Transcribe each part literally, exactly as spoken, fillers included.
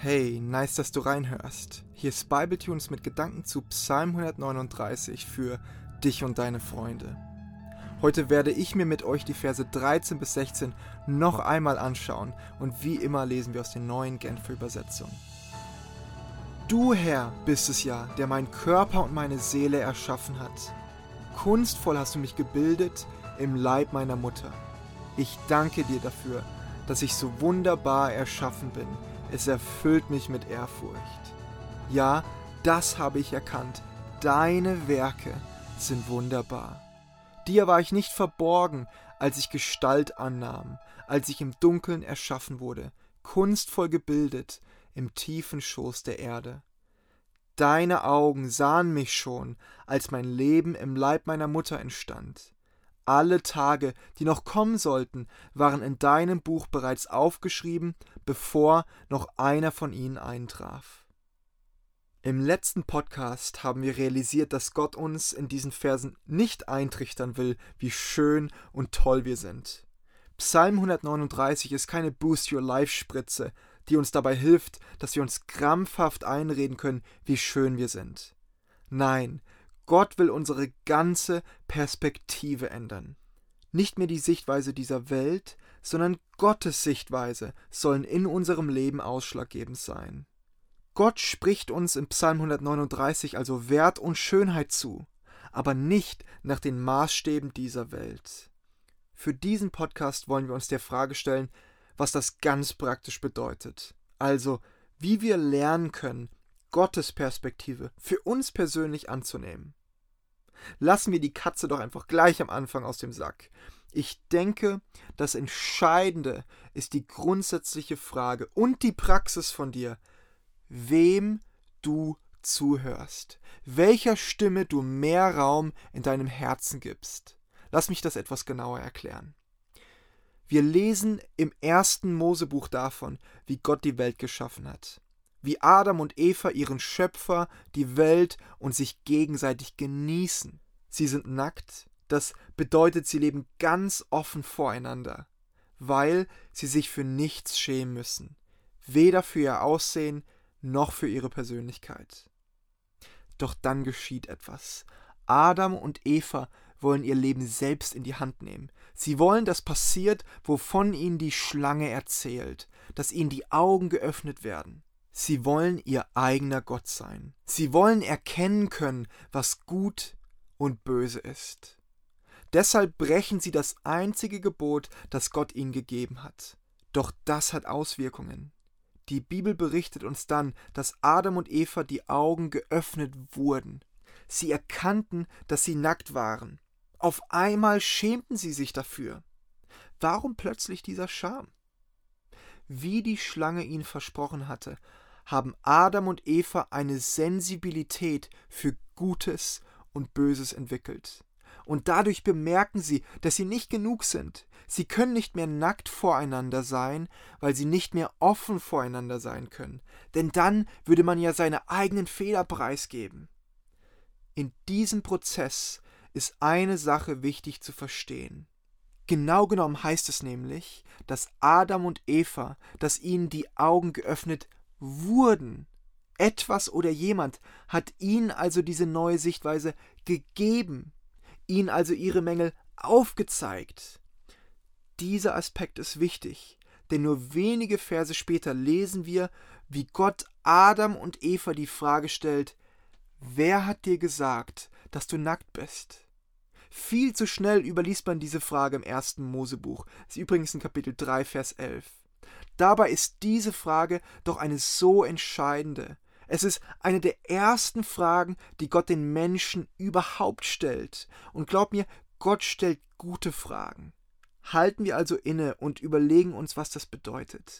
Hey, nice, dass du reinhörst. Hier ist Bibletunes mit Gedanken zu Psalm hundertneununddreißig für dich und deine Freunde. Heute werde ich mir mit euch die Verse dreizehn bis sechzehn noch einmal anschauen und wie immer lesen wir aus der neuen Genfer Übersetzung. Du, Herr, bist es ja, der meinen Körper und meine Seele erschaffen hat. Kunstvoll hast du mich gebildet im Leib meiner Mutter. Ich danke dir dafür, dass ich so wunderbar erschaffen bin. Es erfüllt mich mit Ehrfurcht. Ja, das habe ich erkannt. Deine Werke sind wunderbar. Dir war ich nicht verborgen, als ich Gestalt annahm, als ich im Dunkeln erschaffen wurde, kunstvoll gebildet im tiefen Schoß der Erde. Deine Augen sahen mich schon, als mein Leben im Leib meiner Mutter entstand. Alle Tage, die noch kommen sollten, waren in deinem Buch bereits aufgeschrieben, bevor noch einer von ihnen eintraf. Im letzten Podcast haben wir realisiert, dass Gott uns in diesen Versen nicht eintrichtern will, wie schön und toll wir sind. Psalm hundertneununddreißig ist keine Boost-Your-Life-Spritze, die uns dabei hilft, dass wir uns krampfhaft einreden können, wie schön wir sind. Nein, Gott will unsere ganze Perspektive ändern. Nicht mehr die Sichtweise dieser Welt, sondern Gottes Sichtweise sollen in unserem Leben ausschlaggebend sein. Gott spricht uns im Psalm hundertneununddreißig also Wert und Schönheit zu, aber nicht nach den Maßstäben dieser Welt. Für diesen Podcast wollen wir uns der Frage stellen, was das ganz praktisch bedeutet. Also, wie wir lernen können, Gottes Perspektive für uns persönlich anzunehmen. Lassen wir die Katze doch einfach gleich am Anfang aus dem Sack. Ich denke, das Entscheidende ist die grundsätzliche Frage und die Praxis von dir, wem du zuhörst, welcher Stimme du mehr Raum in deinem Herzen gibst. Lass mich das etwas genauer erklären. Wir lesen im ersten Mosebuch davon, wie Gott die Welt geschaffen hat. Wie Adam und Eva ihren Schöpfer, die Welt und sich gegenseitig genießen. Sie sind nackt, das bedeutet, sie leben ganz offen voreinander, weil sie sich für nichts schämen müssen. Weder für ihr Aussehen, noch für ihre Persönlichkeit. Doch dann geschieht etwas. Adam und Eva wollen ihr Leben selbst in die Hand nehmen. Sie wollen, dass passiert, wovon ihnen die Schlange erzählt, dass ihnen die Augen geöffnet werden. Sie wollen ihr eigener Gott sein. Sie wollen erkennen können, was gut und böse ist. Deshalb brechen sie das einzige Gebot, das Gott ihnen gegeben hat. Doch das hat Auswirkungen. Die Bibel berichtet uns dann, dass Adam und Eva die Augen geöffnet wurden. Sie erkannten, dass sie nackt waren. Auf einmal schämten sie sich dafür. Warum plötzlich dieser Scham? Wie die Schlange ihnen versprochen hatte, haben Adam und Eva eine Sensibilität für Gutes und Böses entwickelt. Und dadurch bemerken sie, dass sie nicht genug sind. Sie können nicht mehr nackt voreinander sein, weil sie nicht mehr offen voreinander sein können. Denn dann würde man ja seine eigenen Fehler preisgeben. In diesem Prozess ist eine Sache wichtig zu verstehen. Genau genommen heißt es nämlich, dass Adam und Eva, dass ihnen die Augen geöffnet wurden. Etwas oder jemand hat ihnen also diese neue Sichtweise gegeben, ihnen also ihre Mängel aufgezeigt. Dieser Aspekt ist wichtig, denn nur wenige Verse später lesen wir, wie Gott Adam und Eva die Frage stellt: Wer hat dir gesagt, dass du nackt bist? Viel zu schnell überliest man diese Frage im ersten Mosebuch. Das ist übrigens in Kapitel drei, Vers elf. Dabei ist diese Frage doch eine so entscheidende. Es ist eine der ersten Fragen, die Gott den Menschen überhaupt stellt. Und glaub mir, Gott stellt gute Fragen. Halten wir also inne und überlegen uns, was das bedeutet.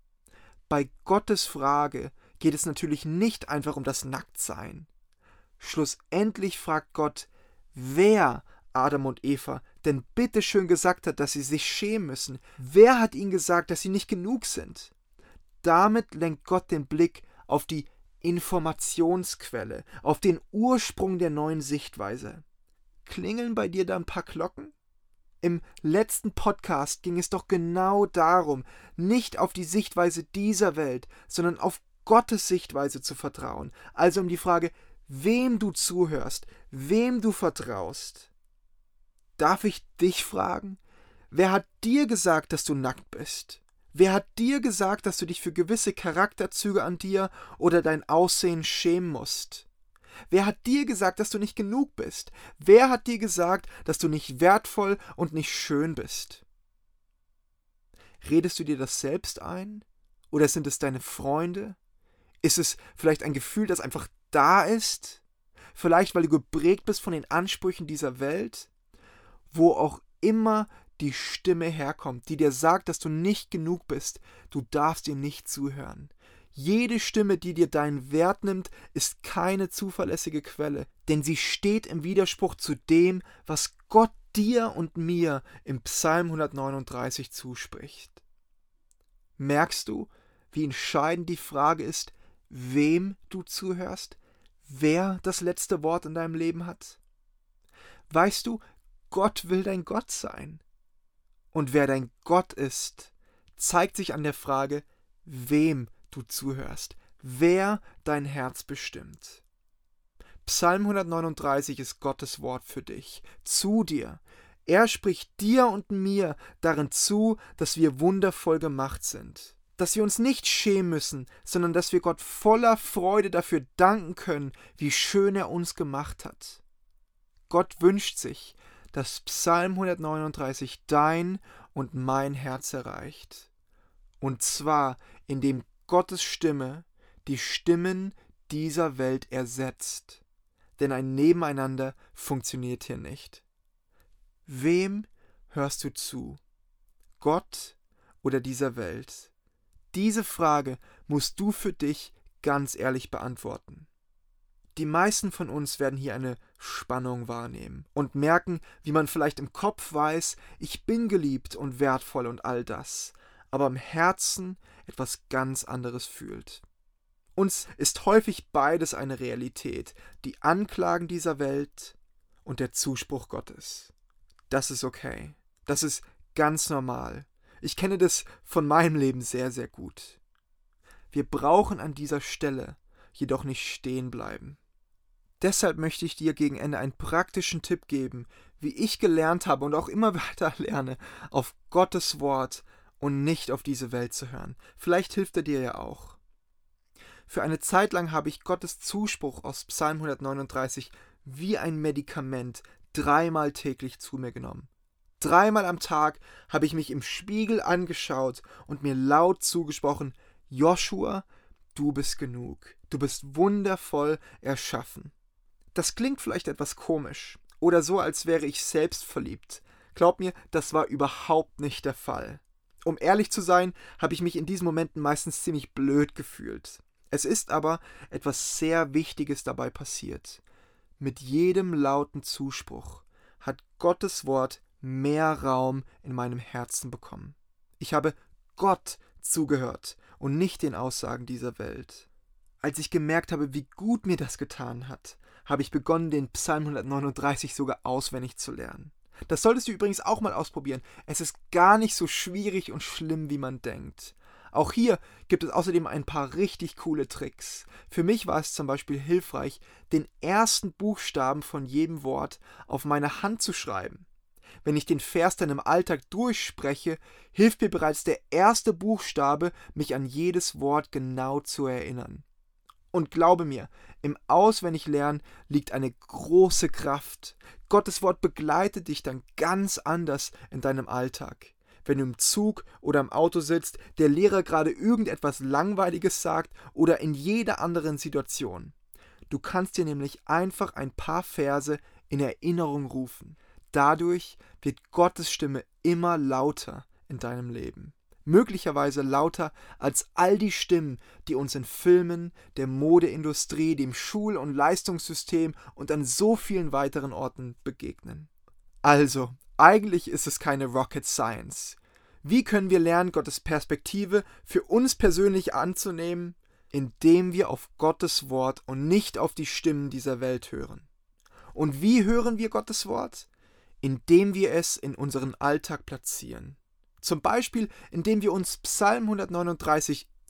Bei Gottes Frage geht es natürlich nicht einfach um das Nacktsein. Schlussendlich fragt Gott, wer Adam und Eva denn bitteschön gesagt hat, dass sie sich schämen müssen. Wer hat ihnen gesagt, dass sie nicht genug sind? Damit lenkt Gott den Blick auf die Informationsquelle, auf den Ursprung der neuen Sichtweise. Klingeln bei dir da ein paar Glocken? Im letzten Podcast ging es doch genau darum, nicht auf die Sichtweise dieser Welt, sondern auf Gottes Sichtweise zu vertrauen. Also um die Frage, wem du zuhörst, wem du vertraust. Darf ich dich fragen? Wer hat dir gesagt, dass du nackt bist? Wer hat dir gesagt, dass du dich für gewisse Charakterzüge an dir oder dein Aussehen schämen musst? Wer hat dir gesagt, dass du nicht genug bist? Wer hat dir gesagt, dass du nicht wertvoll und nicht schön bist? Redest du dir das selbst ein? Oder sind es deine Freunde? Ist es vielleicht ein Gefühl, das einfach da ist? Vielleicht, weil du geprägt bist von den Ansprüchen dieser Welt? Wo auch immer die Stimme herkommt, die dir sagt, dass du nicht genug bist, du darfst ihr nicht zuhören. Jede Stimme, die dir deinen Wert nimmt, ist keine zuverlässige Quelle, denn sie steht im Widerspruch zu dem, was Gott dir und mir im Psalm hundertneununddreißig zuspricht. Merkst du, wie entscheidend die Frage ist, wem du zuhörst, wer das letzte Wort in deinem Leben hat? Weißt du, Gott will dein Gott sein. Und wer dein Gott ist, zeigt sich an der Frage, wem du zuhörst, wer dein Herz bestimmt. Psalm hundertneununddreißig ist Gottes Wort für dich, zu dir. Er spricht dir und mir darin zu, dass wir wundervoll gemacht sind, dass wir uns nicht schämen müssen, sondern dass wir Gott voller Freude dafür danken können, wie schön er uns gemacht hat. Gott wünscht sich, dass Psalm hundertneununddreißig dein und mein Herz erreicht. Und zwar, indem Gottes Stimme die Stimmen dieser Welt ersetzt. Denn ein Nebeneinander funktioniert hier nicht. Wem hörst du zu? Gott oder dieser Welt? Diese Frage musst du für dich ganz ehrlich beantworten. Die meisten von uns werden hier eine Spannung wahrnehmen und merken, wie man vielleicht im Kopf weiß, ich bin geliebt und wertvoll und all das, aber im Herzen etwas ganz anderes fühlt. Uns ist häufig beides eine Realität, die Anklagen dieser Welt und der Zuspruch Gottes. Das ist okay. Das ist ganz normal. Ich kenne das von meinem Leben sehr, sehr gut. Wir brauchen an dieser Stelle jedoch nicht stehen bleiben. Deshalb möchte ich dir gegen Ende einen praktischen Tipp geben, wie ich gelernt habe und auch immer weiter lerne, auf Gottes Wort und nicht auf diese Welt zu hören. Vielleicht hilft er dir ja auch. Für eine Zeit lang habe ich Gottes Zuspruch aus Psalm hundertneununddreißig wie ein Medikament dreimal täglich zu mir genommen. Dreimal am Tag habe ich mich im Spiegel angeschaut und mir laut zugesprochen, Joshua, du bist genug, du bist wundervoll erschaffen. Das klingt vielleicht etwas komisch oder so, als wäre ich selbst verliebt. Glaub mir, das war überhaupt nicht der Fall. Um ehrlich zu sein, habe ich mich in diesen Momenten meistens ziemlich blöd gefühlt. Es ist aber etwas sehr Wichtiges dabei passiert. Mit jedem lauten Zuspruch hat Gottes Wort mehr Raum in meinem Herzen bekommen. Ich habe Gott zugehört und nicht den Aussagen dieser Welt. Als ich gemerkt habe, wie gut mir das getan hat, habe ich begonnen, den Psalm hundertneununddreißig sogar auswendig zu lernen. Das solltest du übrigens auch mal ausprobieren. Es ist gar nicht so schwierig und schlimm, wie man denkt. Auch hier gibt es außerdem ein paar richtig coole Tricks. Für mich war es zum Beispiel hilfreich, den ersten Buchstaben von jedem Wort auf meine Hand zu schreiben. Wenn ich den Vers dann im Alltag durchspreche, hilft mir bereits der erste Buchstabe, mich an jedes Wort genau zu erinnern. Und glaube mir, im Auswendiglernen liegt eine große Kraft. Gottes Wort begleitet dich dann ganz anders in deinem Alltag. Wenn du im Zug oder im Auto sitzt, der Lehrer gerade irgendetwas Langweiliges sagt oder in jeder anderen Situation. Du kannst dir nämlich einfach ein paar Verse in Erinnerung rufen. Dadurch wird Gottes Stimme immer lauter in deinem Leben. Möglicherweise lauter als all die Stimmen, die uns in Filmen, der Modeindustrie, dem Schul- und Leistungssystem und an so vielen weiteren Orten begegnen. Also, eigentlich ist es keine Rocket Science. Wie können wir lernen, Gottes Perspektive für uns persönlich anzunehmen? Indem wir auf Gottes Wort und nicht auf die Stimmen dieser Welt hören. Und wie hören wir Gottes Wort? Indem wir es in unseren Alltag platzieren. Zum Beispiel, indem wir uns Psalm hundertneununddreißig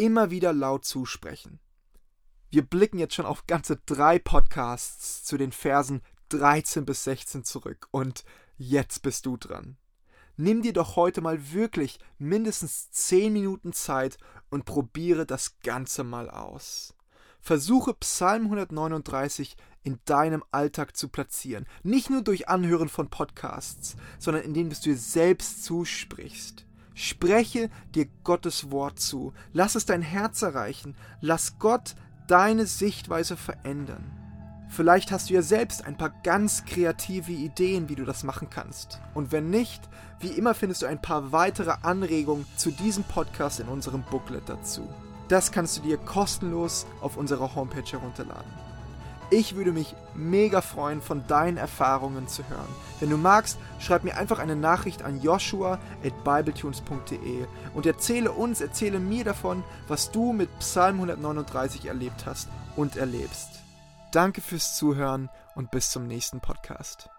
immer wieder laut zusprechen. Wir blicken jetzt schon auf ganze drei Podcasts zu den Versen dreizehn bis sechzehn zurück und jetzt bist du dran. Nimm dir doch heute mal wirklich mindestens zehn Minuten Zeit und probiere das Ganze mal aus. Versuche Psalm hundertneununddreißig in deinem Alltag zu platzieren. Nicht nur durch Anhören von Podcasts, sondern indem du dir selbst zusprichst. Spreche dir Gottes Wort zu. Lass es dein Herz erreichen. Lass Gott deine Sichtweise verändern. Vielleicht hast du ja selbst ein paar ganz kreative Ideen, wie du das machen kannst. Und wenn nicht, wie immer findest du ein paar weitere Anregungen zu diesem Podcast in unserem Booklet dazu. Das kannst du dir kostenlos auf unserer Homepage herunterladen. Ich würde mich mega freuen, von deinen Erfahrungen zu hören. Wenn du magst, schreib mir einfach eine Nachricht an joshua at bibletunes punkt de und erzähle uns, erzähle mir davon, was du mit Psalm hundertneununddreißig erlebt hast und erlebst. Danke fürs Zuhören und bis zum nächsten Podcast.